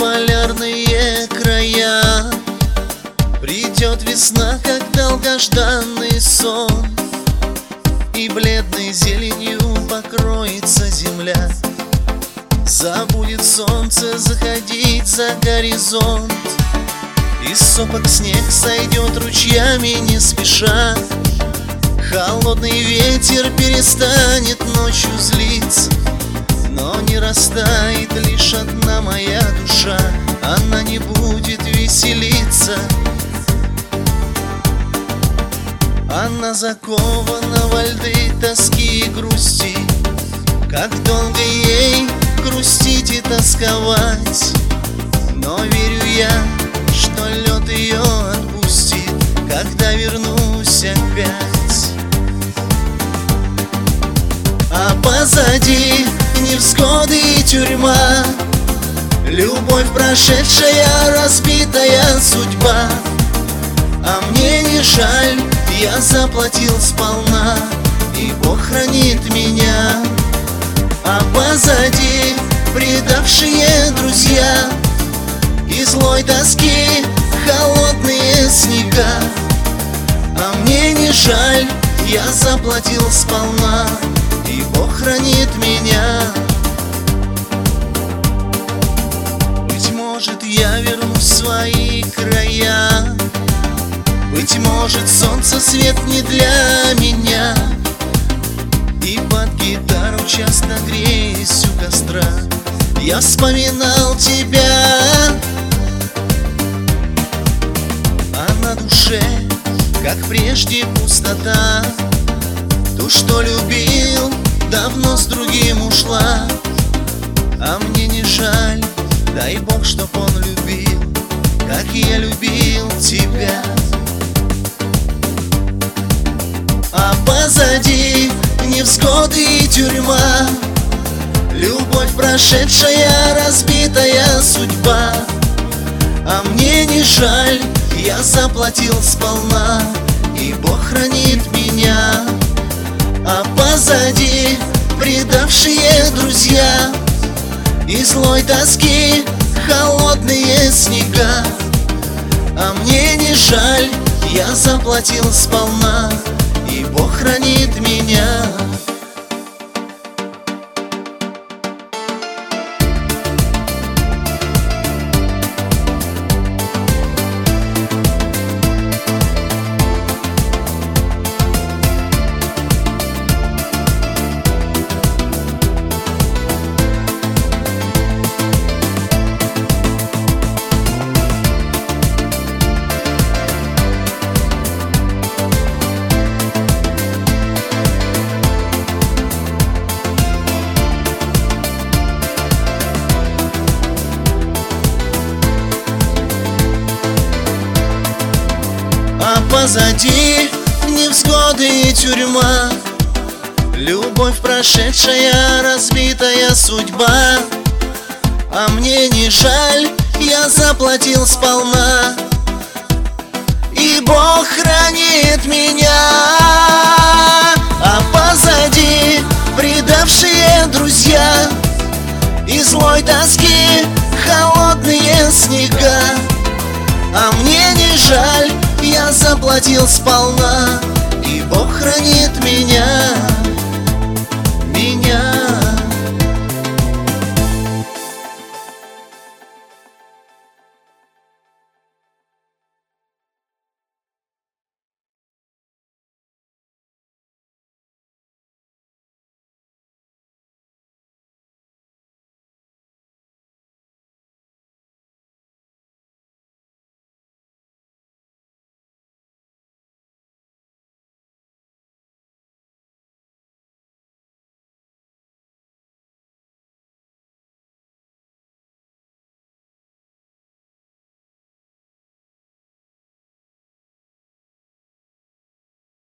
полярные края. Придет весна, как долгожданный сон, и бледной зеленью покроется земля. Забудет солнце заходить за горизонт, из сопок снег сойдет ручьями не спеша. Холодный ветер перестанет ночью злиться, но не растает лишь одна моя душа. Она не будет веселиться. Она закована во льды тоски и грусти. Как долго ей грустить и тосковать, но верю я, что лед ее отпустит, когда вернусь опять. А позади невзгоды и тюрьма, любовь прошедшая, разбитая судьба. А мне не жаль, я заплатил сполна, и Бог хранит меня. А позади предавшие друзья и злой тоски холодные снега. А мне не жаль, я заплатил сполна, и Бог хранит меня. Быть может, я вернусь в свои края, быть может, солнце свет не для меня, и под гитару часто греюсь у костра я вспоминал тебя. А на душе, как прежде, пустота. Ту, что любил, давно с другим ушла. А мне не жаль, дай Бог, чтоб он любил, как я любил тебя. А позади невзгоды и тюрьма, любовь прошедшая, разбитая судьба. А мне не жаль, я заплатил сполна, и Бог хранит меня. А позади предавшие друзья и злой тоски холодные снега. А мне не жаль, я заплатил сполна, и Бог хранит меня. А позади невзгоды и тюрьма, любовь прошедшая, разбитая судьба. А мне не жаль, я заплатил сполна, и Бог хранит меня. А позади предавшие друзья и злой тоски холодные снега. А мне не жаль, я заплатил сполна,